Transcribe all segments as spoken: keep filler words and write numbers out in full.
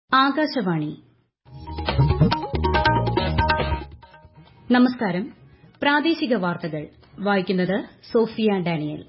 ആകാശവാണി നമസ്കാരം. പ്രാദേശിക വാർത്തകൾ വായിക്കുന്നത് സോഫിയ ഡാനിയൽ.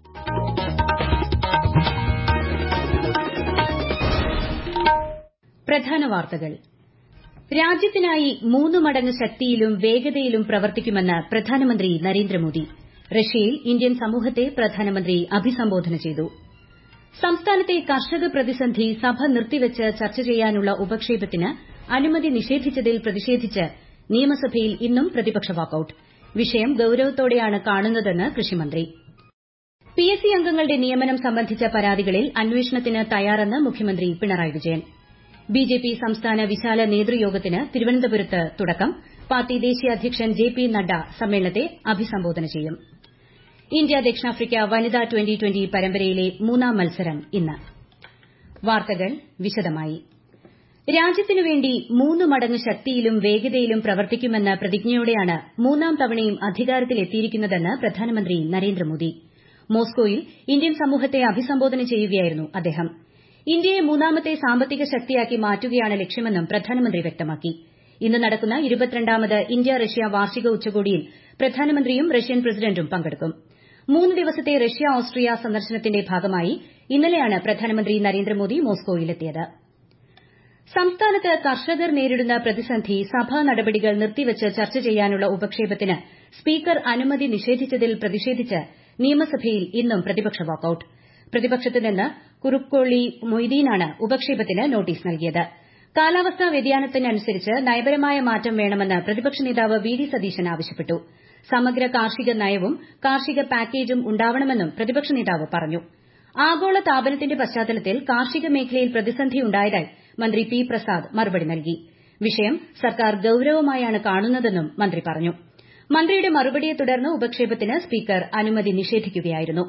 പ്രധാന വാർത്തകൾ. രാജ്യത്തിനായി മൂന്ന് മടങ്ങ് ശക്തിയിലും വേഗതയിലും പ്രവർത്തിക്കുമെന്ന് പ്രധാനമന്ത്രി നരേന്ദ്രമോദി. റഷ്യയിൽ ഇന്ത്യൻ സമൂഹത്തെ പ്രധാനമന്ത്രി അഭിസംബോധന ചെയ്തു. സംസ്ഥാനത്തെ കർഷക പ്രതിസന്ധി സഭ നിർത്തിവച്ച് ചർച്ച ചെയ്യാനുള്ള ഉപക്ഷേപത്തിന് അനുമതി നിഷേധിച്ചതിൽ പ്രതിഷേധിച്ച് നിയമസഭയിൽ ഇന്നും പ്രതിപക്ഷ വാക്കൌട്ട്. വിഷയം ഗൌരവത്തോടെയാണ് കാണുന്നതെന്ന് കൃഷിമന്ത്രി. പിഎസ്സി അംഗങ്ങളുടെ നിയമനം സംബന്ധിച്ച പരാതികളിൽ അന്വേഷണത്തിന് തയ്യാറെന്ന് മുഖ്യമന്ത്രി പിണറായി വിജയൻ. ബിജെപി സംസ്ഥാന വിശാല നേതൃയോഗത്തിന് തിരുവനന്തപുരത്ത് തുടക്കം. പാർട്ടി ദേശീയ അധ്യക്ഷൻ ജെ പി നദ്ദ സമ്മേളനത്തെ അഭിസംബോധന ചെയ്യും. ഇന്ത്യ ദക്ഷിണാഫ്രിക്ക വനിതാ ട്വന്റി ട്വന്റി പരമ്പരയിലെ മൂന്നാം മത്സരം ഇന്ന്. വാർത്തകൾ വിശദമായി. രാജ്യത്തിനുവേണ്ടി മൂന്ന് മടങ്ങ് ശക്തിയിലും വേഗതയിലും പ്രവർത്തിക്കുമെന്ന പ്രതിജ്ഞയോടെയാണ് മൂന്നാം തവണയും അധികാരത്തിലെത്തിയിരിക്കുന്നതെന്ന് പ്രധാനമന്ത്രി നരേന്ദ്രമോദി. മോസ്കോയിൽ ഇന്ത്യൻ സമൂഹത്തെ അഭിസംബോധന ചെയ്യുകയായിരുന്നു അദ്ദേഹം. ഇന്ത്യയെ മൂന്നാമത്തെ സാമ്പത്തിക ശക്തിയാക്കി മാറ്റുകയാണ് ലക്ഷ്യമെന്നും പ്രധാനമന്ത്രി വ്യക്തമാക്കി. ഇന്ന് നടക്കുന്ന ഇരുപത്തിരണ്ടാമത് ഇന്ത്യ റഷ്യ വാർഷിക ഉച്ചകോടിയിൽ പ്രധാനമന്ത്രിയും റഷ്യൻ പ്രസിഡന്റും പങ്കെടുക്കും. മൂന്ന് ദിവസത്തെ റഷ്യ ഓസ്ട്രിയ സന്ദർശനത്തിന്റെ ഭാഗമായി ഇന്നലെയാണ് പ്രധാനമന്ത്രി നരേന്ദ്രമോദി മോസ്കോയിലെത്തിയത്. സംസ്ഥാനത്ത് കർഷകർ നേരിടുന്ന പ്രതിസന്ധി സഭാ നടപടികൾ നിർത്തിവച്ച് ചർച്ച ചെയ്യാനുള്ള ഉപക്ഷേപത്തിന് സ്പീക്കർ അനുമതി നിഷേധിച്ചതിൽ പ്രതിഷേധിച്ച് നിയമസഭയിൽ ഇന്നും പ്രതിപക്ഷ വാക്കൌട്ട്. പ്രതിപക്ഷത്ത് നിന്ന് കുറുക്കോളി മൊയ്തീനാണ് ഉപക്ഷേപത്തിന് നോട്ടീസ് നൽകിയത്. കാലാവസ്ഥാ വ്യതിയാനത്തിനനുസരിച്ച് നയപരമായ മാറ്റം വേണമെന്ന് പ്രതിപക്ഷ നേതാവ് വി ഡി സതീശൻ ആവശ്യപ്പെട്ടു. സമഗ്ര കാർഷിക നയവും കാർഷിക പാക്കേജും ഉണ്ടാവണമെന്നും പ്രതിപക്ഷ നേതാവ് പറഞ്ഞു. ആഗോള താപനത്തിന്റെ പശ്ചാത്തലത്തിൽ കാർഷിക മേഖലയിൽ പ്രതിസന്ധിയുണ്ടായതായി മന്ത്രി പി പ്രസാദ് മറുപടി നൽകി. വിഷയം സർക്കാർ ഗൌരവമായാണ് കാണുന്നതെന്നും മന്ത്രി പറഞ്ഞു. മന്ത്രിയുടെ മറുപടിയെ തുടർന്ന് ഉപക്ഷേപത്തിന് സ്പീക്കർ അനുമതി നിഷേധിക്കുകയായിരുന്നു.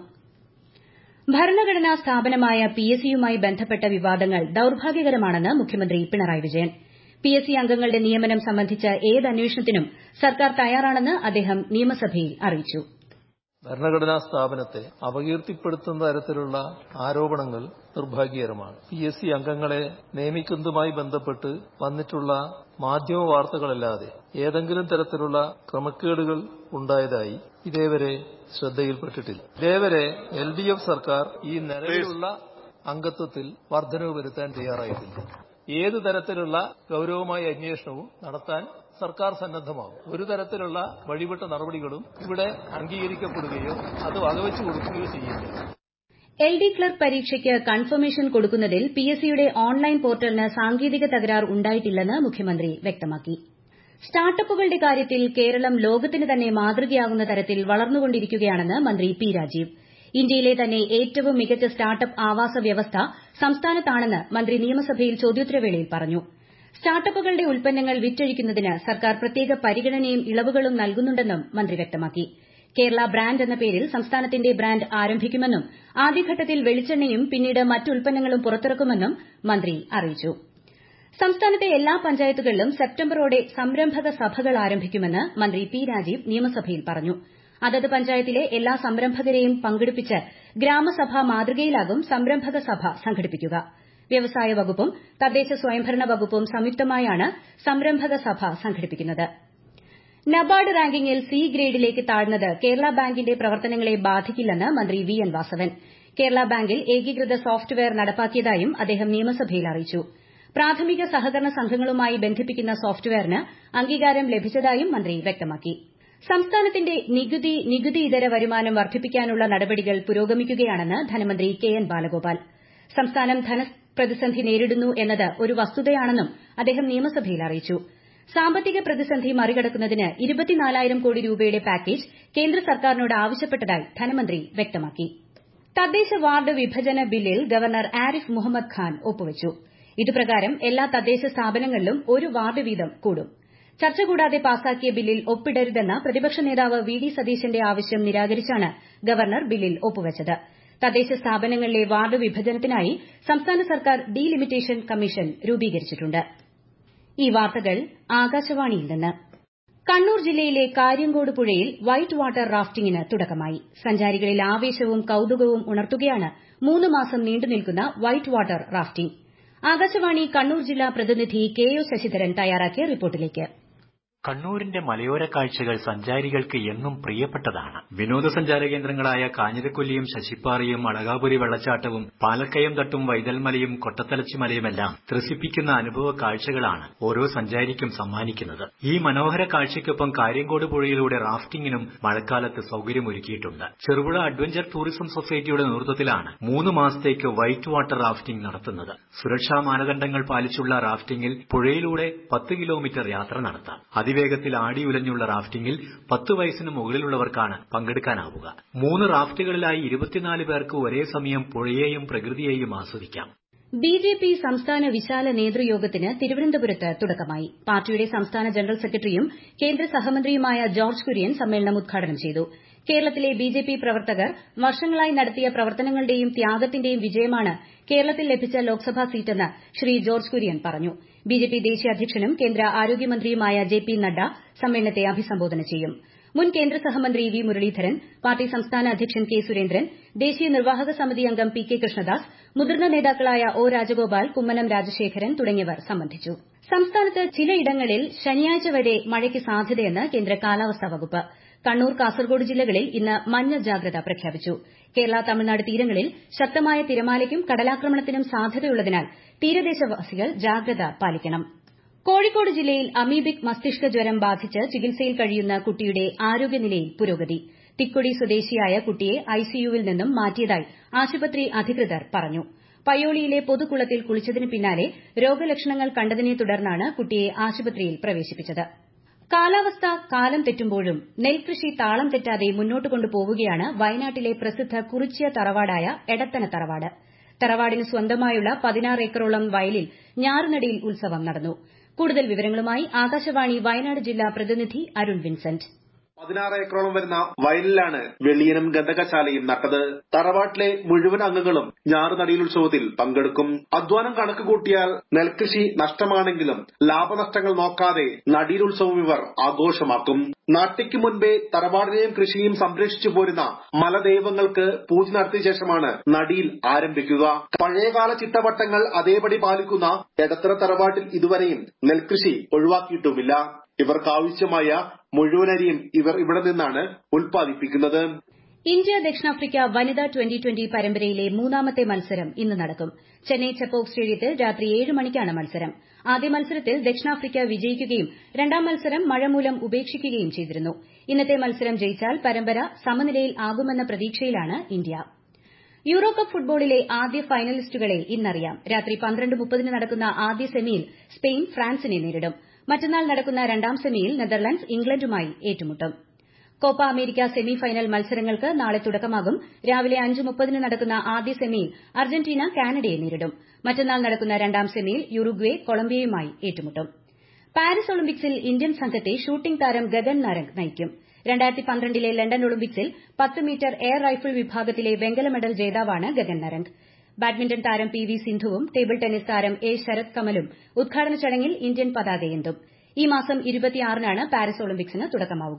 ഭരണഘടനാ സ്ഥാപനമായ പിഎസ്സിയുമായി ബന്ധപ്പെട്ട വിവാദങ്ങൾ ദൌർഭാഗ്യകരമാണെന്ന് മുഖ്യമന്ത്രി പിണറായി വിജയൻ. പിഎസ്സി അംഗങ്ങളുടെ നിയമനം സംബന്ധിച്ച ഏത് അന്വേഷണത്തിനും സർക്കാർ തയ്യാറാണെന്ന് അദ്ദേഹം നിയമസഭയിൽ അറിയിച്ചു. ഭരണഘടനാ സ്ഥാപനത്തെ അപകീർത്തിപ്പെടുത്തുന്ന തരത്തിലുള്ള ആരോപണങ്ങൾ നിർഭാഗ്യകരമാണ്. പിഎസ്സി അംഗങ്ങളെ നിയമിക്കുന്നതുമായി ബന്ധപ്പെട്ട് വന്നിട്ടുള്ള മാധ്യമ വാർത്തകളല്ലാതെ ഏതെങ്കിലും തരത്തിലുള്ള ക്രമക്കേടുകൾ ഉണ്ടായതായി ഇതേവരെ ശ്രദ്ധയിൽപ്പെട്ടിട്ടില്ല. ഇതേവരെ എൽ ഡി എഫ് സർക്കാർ ഈ നിലവിലുള്ള അംഗത്വത്തിൽ വർധനവ് വരുത്താൻ തയ്യാറായിട്ടില്ല. ഏതു തരത്തിലുള്ള ഗൌരവമായ അന്വേഷണവും നടത്താൻ സർക്കാർ സന്നദ്ധമാകും. ഒരു തരത്തിലുള്ള വഴിവിട്ട നടപടികളും ഇവിടെ അംഗീകരിക്കപ്പെടുകയോ അത് വകവെച്ചു കൊടുക്കുകയോ ചെയ്യില്ല. എൽ ഡി ക്ലർക്ക് പരീക്ഷയ്ക്ക് കൺഫർമേഷൻ കൊടുക്കുന്നതിൽ പിഎസ്സിയുടെ ഓൺലൈൻ പോർട്ടലിന് സാങ്കേതിക തകരാർ ഉണ്ടായിട്ടില്ലെന്ന് മുഖ്യമന്ത്രി വ്യക്തമാക്കി. സ്റ്റാർട്ടപ്പുകളുടെ കാര്യത്തിൽ കേരളം ലോകത്തിന് തന്നെ മാതൃകയാകുന്ന തരത്തിൽ വളർന്നുകൊണ്ടിരിക്കുകയാണെന്ന് മന്ത്രി പി രാജീവ്. ഇന്ത്യയിലെ തന്നെ ഏറ്റവും മികച്ച സ്റ്റാർട്ടപ്പ് ആവാസ വ്യവസ്ഥ സംസ്ഥാനത്താണെന്ന് മന്ത്രി നിയമസഭയിൽ ചോദ്യോത്തരവേളയിൽ പറഞ്ഞു. സ്റ്റാർട്ടപ്പുകളുടെ ഉൽപ്പന്നങ്ങൾ വിറ്റഴിക്കുന്നതിന് സർക്കാർ പ്രത്യേക പരിഗണനയും ഇളവുകളും നൽകുന്നുണ്ടെന്നും മന്ത്രി വ്യക്തമാക്കി. കേരള ബ്രാൻഡ് എന്ന പേരിൽ സംസ്ഥാനത്തിന്റെ ബ്രാൻഡ് ആരംഭിക്കുമെന്നും ആദ്യഘട്ടത്തിൽ വെളിച്ചെണ്ണയും പിന്നീട് മറ്റ് ഉൽപ്പന്നങ്ങളും പുറത്തിറക്കുമെന്നും മന്ത്രി അറിയിച്ചു. സംസ്ഥാനത്തെ എല്ലാ പഞ്ചായത്തുകളിലും സെപ്റ്റംബറോടെ സംരംഭക സഭകൾ ആരംഭിക്കുമെന്ന് മന്ത്രി പി രാജീവ് നിയമസഭയിൽ പറഞ്ഞു. അതത് പഞ്ചായത്തിലെ എല്ലാ സംരംഭകരെയും പങ്കെടുപ്പിച്ച് ഗ്രാമസഭാ മാതൃകയിലാകും സംരംഭക സഭ സംഘടിപ്പിക്കുക. വ്യവസായ വകുപ്പും തദ്ദേശ സ്വയംഭരണ വകുപ്പും സംയുക്തമായാണ് സംരംഭക സഭ സംഘടിപ്പിക്കുന്നത്. നബാർഡ് റാങ്കിംഗിൽ സി ഗ്രേഡിലേക്ക് താഴ്ന്നത് കേരള ബാങ്കിന്റെ പ്രവർത്തനങ്ങളെ ബാധിക്കില്ലെന്ന് മന്ത്രി വി എൻ വാസവൻ. കേരള ബാങ്കിൽ ഏകീകൃത സോഫ്റ്റ്വെയർ നടപ്പാക്കിയതായും അദ്ദേഹം നിയമസഭയിൽ അറിയിച്ചു. പ്രാഥമിക സഹകരണ സംഘങ്ങളുമായി ബന്ധിപ്പിക്കുന്ന സോഫ്റ്റ്വെയറിന് അംഗീകാരം ലഭിച്ചതായും മന്ത്രി വ്യക്തമാക്കി. സംസ്ഥാനത്തിന്റെ നികുതി നികുതി ഇതര വരുമാനം വർദ്ധിപ്പിക്കാനുള്ള നടപടികൾ പുരോഗമിക്കുകയാണെന്ന് ധനമന്ത്രി കെ എൻ ബാലഗോപാൽ. സംസ്ഥാനം ധനപ്രതിസന്ധി നേരിടുന്നു എന്നത് ഒരു വസ്തുതയാണെന്നും അദ്ദേഹം നിയമസഭയിൽ അറിയിച്ചു. സാമ്പത്തിക പ്രതിസന്ധി മറികടക്കുന്നതിന് ഇരുപത്തിനാലായിരം കോടി രൂപയുടെ പാക്കേജ് കേന്ദ്ര സർക്കാരിനോട് ആവശ്യപ്പെട്ടതായി ധനമന്ത്രി വ്യക്തമാക്കി. തദ്ദേശ വാർഡ് വിഭജന ബില്ലിൽ ഗവർണർ ആരിഫ് മുഹമ്മദ് ഖാൻ ഒപ്പുവച്ചു. ഇതുപ്രകാരം എല്ലാ തദ്ദേശ സ്ഥാപനങ്ങളിലും ഒരു വാർഡ് വീതം കൂടും. ചർച്ച കൂടാതെ പാസാക്കിയ ബില്ലിൽ ഒപ്പിടരുതെന്ന പ്രതിപക്ഷ നേതാവ് വി ഡി സതീശന്റെ ആവശ്യം നിരാകരിച്ചാണ് ഗവർണർ ബില്ലിൽ ഒപ്പുവച്ചത്. തദ്ദേശ സ്ഥാപനങ്ങളിലെ വാർഡ് വിഭജനത്തിനായി സംസ്ഥാന സർക്കാർ ഡീലിമിറ്റേഷൻ കമ്മീഷൻ രൂപീകരിച്ചിട്ടുണ്ട്. ഈ വാർത്തകൾ ആകാശവാണിയിൽ നിന്ന്. കണ്ണൂർ ജില്ലയിലെ കാര്യങ്കോട് പുഴയിൽ വൈറ്റ് വാട്ടർ റാഫ്റ്റിംഗിന് തുടക്കമായി. സഞ്ചാരികളിൽ ആവേശവും കൌതുകവും ഉണർത്തുകയാണ് മൂന്ന് മാസം നീണ്ടുനിൽക്കുന്ന white water rafting. Akashvani Kannur ജില്ലാ പ്രതിനിധി കെ ഒ ശശിധരൻ തയ്യാറാക്കിയ റിപ്പോർട്ടിലേക്ക്. കണ്ണൂരിന്റെ മലയോര കാഴ്ചകൾ സഞ്ചാരികൾക്ക് എന്നും പ്രിയപ്പെട്ടതാണ്. വിനോദസഞ്ചാര കേന്ദ്രങ്ങളായ കാഞ്ഞിരക്കൊല്ലിയും ശശിപ്പാറയും അളകാപുരി വെള്ളച്ചാട്ടവും പാലക്കയം തട്ടും വൈതൽമലയും കൊട്ടത്തലച്ചിമലയുമെല്ലാം ത്രസിപ്പിക്കുന്ന അനുഭവ കാഴ്ചകളാണ് ഓരോ സഞ്ചാരിക്കും സമ്മാനിക്കുന്നത്. ഈ മനോഹര കാഴ്ചയ്ക്കൊപ്പം കാര്യങ്കോട് പുഴയിലൂടെ റാഫ്റ്റിംഗിനും മഴക്കാലത്ത് സൌകര്യമൊരുക്കിയിട്ടുണ്ട്. ചെറുപുഴ അഡ്വഞ്ചർ ടൂറിസം സൊസൈറ്റിയുടെ നേതൃത്വത്തിലാണ് മൂന്ന് മാസത്തേക്ക് വൈറ്റ് വാട്ടർ റാഫ്റ്റിംഗ് നടത്തുന്നത്. സുരക്ഷാ മാനദണ്ഡങ്ങൾ പാലിച്ചുള്ള റാഫ്റ്റിംഗിൽ പുഴയിലൂടെ പത്ത് കിലോമീറ്റർ യാത്ര നടത്താം. അതിവേഗത്തിൽ ആടിയുലഞ്ഞുള്ള റാഫ്റ്റിംഗിൽ പത്ത് വയസ്സിന് മുകളിലുള്ളവർക്കാണ് പങ്കെടുക്കാനാവുക. മൂന്ന് റാഫ്റ്റുകളിലായി ഇരുപത്തിനാല് പേർക്ക് ഒരേ സമയം പുഴയെയും പ്രകൃതിയെയും ആസ്വദിക്കാം. ബി ജെ പി സംസ്ഥാന വിശാല നേതൃയോഗത്തിന് തിരുവനന്തപുരത്ത് തുടക്കമായി. പാർട്ടിയുടെ സംസ്ഥാന ജനറൽ സെക്രട്ടറിയും കേന്ദ്ര സഹമന്ത്രിയുമായ ജോർജ് കുര്യൻ സമ്മേളനം ഉദ്ഘാടനം ചെയ്തു. കേരളത്തിലെ ബി ജെ പി പ്രവർത്തകർ വർഷങ്ങളായി നടത്തിയ പ്രവർത്തനങ്ങളുടെയും ത്യാഗത്തിന്റെയും വിജയമാണ് കേരളത്തിൽ ലഭിച്ച ലോക്സഭാ സീറ്റെന്ന് ശ്രീ ജോർജ് കുര്യൻ പറഞ്ഞു. ബി ജെ പി ദേശീയ അധ്യക്ഷനും കേന്ദ്ര ആരോഗ്യമന്ത്രിയുമായ ജെ പി നദ്ദ സമ്മേളനത്തെ അഭിസംബോധന ചെയ്യും. മുൻ കേന്ദ്ര സഹമന്ത്രി വി മുരളീധരൻ, പാർട്ടി സംസ്ഥാന അധ്യക്ഷൻ കെ സുരേന്ദ്രൻ, ദേശീയ നിർവാഹക സമിതി അംഗം പി കെ കൃഷ്ണദാസ്, മുതിർന്ന നേതാക്കളായ ഒ രാജഗോപാൽ, കുമ്മനം രാജശേഖരൻ തുടങ്ങിയവർ സംബന്ധിച്ചു. സംസ്ഥാനത്ത് ചിലയിടങ്ങളിൽ ശനിയാഴ്ച വരെ മഴയ്ക്ക് സാധ്യതയെന്ന് കേന്ദ്ര കാലാവസ്ഥാ വകുപ്പ്. കണ്ണൂർ, കാസർഗോഡ് ജില്ലകളിൽ ഇന്ന് മഞ്ഞ ജാഗ്രത പ്രഖ്യാപിച്ചു. കേരള തമിഴ്നാട് തീരങ്ങളിൽ ശക്തമായ തിരമാലയ്ക്കും കടലാക്രമണത്തിനും സാധ്യതയുള്ളതിനാൽ തീരദേശവാസികൾ ജാഗ്രത പാലിക്കണം. കോഴിക്കോട് ജില്ലയിൽ അമീബിക് മസ്തിഷ്ക ജ്വരം ബാധിച്ച് ചികിത്സയിൽ കഴിയുന്ന കുട്ടിയുടെ ആരോഗ്യനിലയിൽ പുരോഗതി. തിക്കൊടി സ്വദേശിയായ കുട്ടിയെ ഐസിയുവിൽ നിന്നും മാറ്റിയതായി ആശുപത്രി അധികൃതർ പറഞ്ഞു. പയ്യോളിയിലെ പൊതുകുളത്തിൽ കുളിച്ചതിന് പിന്നാലെ രോഗലക്ഷണങ്ങൾ കണ്ടതിനെ തുടർന്നാണ് കുട്ടിയെ ആശുപത്രിയിൽ പ്രവേശിപ്പിച്ചത്. കാലാവസ്ഥ കാലം തെറ്റുമ്പോഴും നെൽകൃഷി താളം തെറ്റാതെ മുന്നോട്ട് കൊണ്ടുപോവുകയാണ് വയനാട്ടിലെ പ്രസിദ്ധ കുറിച്യ തറവാടായ എടത്തന തറവാട്. തറവാടിന് സ്വന്തമായുള്ള പതിനാറ് ഏക്കറോളം വയലിൽ ഞാറുനടയിൽ ഉത്സവം നടന്നു. കൂടുതൽ വിവരങ്ങളുമായി ആകാശവാണി വയനാട് ജില്ലാ പ്രതിനിധി അരുൺ വിൻസെന്റ്. പതിനാറ് ഏക്കറോളം വരുന്ന വയലിലാണ് വെളിയനും ഗന്ധകശാലയും നട്ടത്. തറവാട്ടിലെ മുഴുവൻ അംഗങ്ങളും ഞാറുനടയിൽ ഉത്സവത്തിൽ പങ്കെടുക്കും. അധ്വാനം കണക്ക് കൂട്ടിയാൽ നെൽകൃഷി നഷ്ടമാണെങ്കിലും ലാഭനഷ്ടങ്ങൾ നോക്കാതെ നടീൽ ഉത്സവം ഇവർ ആഘോഷമാക്കും. നാട്ടിക്ക് മുൻപേ തറവാടിനെയും കൃഷിയും സംരക്ഷിച്ചു പോരുന്ന മലദൈവങ്ങൾക്ക് പൂജ നടത്തിയ ശേഷമാണ് നടീൽ ആരംഭിക്കുക. പഴയകാല ചിട്ടവട്ടങ്ങൾ അതേപടി പാലിക്കുന്ന എടത്തറ തറവാട്ടിൽ ഇതുവരെയും നെൽകൃഷി ഒഴിവാക്കിയിട്ടുമില്ല. ഇവർക്കാവശ്യമായ മുഴുവനരിയും ഇവർ ഇവിടെ നിന്നാണ് ഉൽപ്പാദിപ്പിക്കുന്നത്. ഇന്ത്യ ദക്ഷിണാഫ്രിക്ക വനിതാ ട്വന്റി ട്വന്റി പരമ്പരയിലെ മൂന്നാമത്തെ മത്സരം ഇന്ന് നടക്കും. ചെന്നൈ ചെപ്പോക്ക് സ്റ്റേഡിയത്തിൽ രാത്രി ഏഴ് മണിക്കാണ് മത്സരം. ആദ്യ മത്സരത്തിൽ ദക്ഷിണാഫ്രിക്ക വിജയിക്കുകയും രണ്ടാം മത്സരം മഴ മൂലം ഉപേക്ഷിക്കുകയും ചെയ്തിരുന്നു. ഇന്നത്തെ മത്സരം ജയിച്ചാൽ പരമ്പര സമനിലയിൽ ആകുമെന്ന പ്രതീക്ഷയിലാണ് ഇന്ത്യ. യൂറോകപ്പ് ഫുട്ബോളിലെ ആദ്യ ഫൈനലിസ്റ്റുകളെ ഇന്നറിയാം. രാത്രി പന്ത്രണ്ട് മുപ്പതിന് നടക്കുന്ന ആദ്യ സെമിയിൽ സ്പെയിൻ ഫ്രാൻസിനെ നേരിടും. മറ്റന്നാൾ നടക്കുന്ന രണ്ടാം സെമിയിൽ നെതർലൻഡ്സ് ഇംഗ്ലണ്ടുമായി ഏറ്റുമുട്ടും. കോപ്പ അമേരിക്ക സെമി ഫൈനൽ മത്സരങ്ങൾക്ക് നാളെ തുടക്കമാകും. രാവിലെ അഞ്ച് മുപ്പതിന് നടക്കുന്ന ആദ്യ സെമിയിൽ അർജന്റീന കാനഡയെ നേരിടും. മറ്റന്നാൾ നടക്കുന്ന രണ്ടാം സെമിയിൽ യുറുഗ്വേ കൊളംബിയയുമായി ഏറ്റുമുട്ടും. പാരീസ് ഒളിമ്പിക്സിൽ ഇന്ത്യൻ സംഘത്തെ ഷൂട്ടിംഗ് താരം ഗഗൻ നാരംഗ് നയിക്കും. രണ്ടായിരത്തി പന്ത്രണ്ടിലെ ലണ്ടൻ ഒളിമ്പിക്സിൽ പത്ത് മീറ്റർ എയർ റൈഫിൾ വിഭാഗത്തിലെ വെങ്കല മെഡൽ ജേതാവാണ് ഗഗൻ നാരംഗ്. ബാഡ്മിന്റൺ താരം പി വി സിന്ധുവും ടേബിൾ ടെന്നീസ് താരം എ ശരത് കമലും ഉദ്ഘാടന ചടങ്ങിൽ ഇന്ത്യൻ പതാകയേന്തും. ഈ മാസം ഇരുപത്തിയാറിനാണ് പാരീസ് ഒളിമ്പിക്സിന് തുടക്കമാവുക.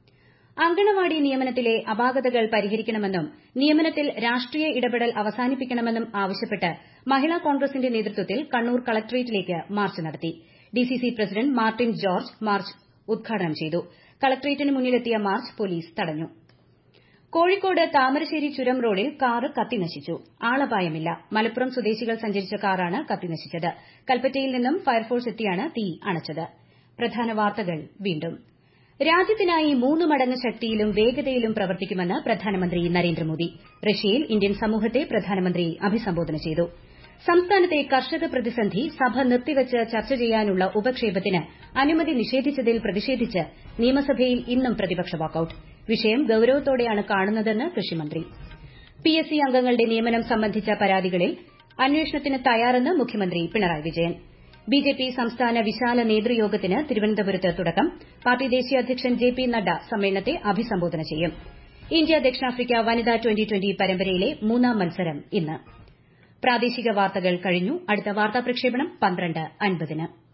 അങ്കണവാടി നിയമനത്തിലെ അപാകതകൾ പരിഹരിക്കണമെന്നും നിയമനത്തിൽ രാഷ്ട്രീയ ഇടപെടൽ അവസാനിപ്പിക്കണമെന്നും ആവശ്യപ്പെട്ട് മഹിളാ കോൺഗ്രസിന്റെ നേതൃത്വത്തിൽ കണ്ണൂർ കളക്ടറേറ്റിലേക്ക് മാർച്ച് നടത്തി. DCC president Martin George march ഉദ്ഘാടനം ചെയ്തു. കളക്ടറേറ്റിന് മുന്നിലെത്തിയ മാർച്ച് പോലീസ് തടഞ്ഞു. കോഴിക്കോട് താമരശ്ശേരി ചുരം റോഡിൽ കാറ് കത്തിനശിച്ചു. ആളപായമില്ല. മലപ്പുറം സ്വദേശികൾ സഞ്ചരിച്ച കാറാണ് കത്തിനശിച്ചത്. കൽപ്പറ്റയിൽ നിന്നും ഫയർഫോഴ്സ് എത്തിയാണ് തീ അണച്ചത്. പ്രധാന വാർത്തകൾ വീണ്ടും. രാജ്യത്തിനായി മൂന്ന് മടങ്ങ് ശക്തിയിലും വേഗതയിലും പ്രവർത്തിക്കുമെന്ന് പ്രധാനമന്ത്രി നരേന്ദ്രമോദി. റഷ്യയിൽ ഇന്ത്യൻ സമൂഹത്തെ പ്രധാനമന്ത്രി അഭിസംബോധന ചെയ്തു. സംസ്ഥാനത്തെ കർഷക പ്രതിസന്ധി സഭ നിർത്തിവച്ച് ചർച്ച ചെയ്യാനുള്ള ഉപക്ഷേപത്തിന് അനുമതി നിഷേധിച്ചതിൽ പ്രതിഷേധിച്ച് നിയമസഭയിൽ ഇന്നും പ്രതിപക്ഷ വാക്കൌട്ട്. വിഷയം ഗൌരവത്തോടെയാണ് കാണുന്നതെന്ന് കൃഷിമന്ത്രി. പി എസ് സി അംഗങ്ങളുടെ നിയമനം സംബന്ധിച്ച പരാതികളിൽ അന്വേഷണത്തിന് തയ്യാറെന്ന് മുഖ്യമന്ത്രി Pinarayi Vijayan. B J P സംസ്ഥാന വിശാല നേതൃയോഗത്തിന് തിരുവനന്തപുരത്ത് തുടക്കം. പാർട്ടി ദേശീയ അധ്യക്ഷൻ ജെ പി നദ്ദ സമ്മേളനത്തെ അഭിസംബോധന ചെയ്യും. ഇന്ത്യ ദക്ഷിണാഫ്രിക്ക വനിതാ ട്വന്റി ട്വന്റി പരമ്പരയിലെ മൂന്നാം മത്സരം ഇന്ന്. പ്രാദേശിക വാർത്തകൾ കഴിഞ്ഞു. അടുത്ത വാർത്താ പ്രക്ഷേപണം പന്ത്രണ്ട് അൻപതിന്.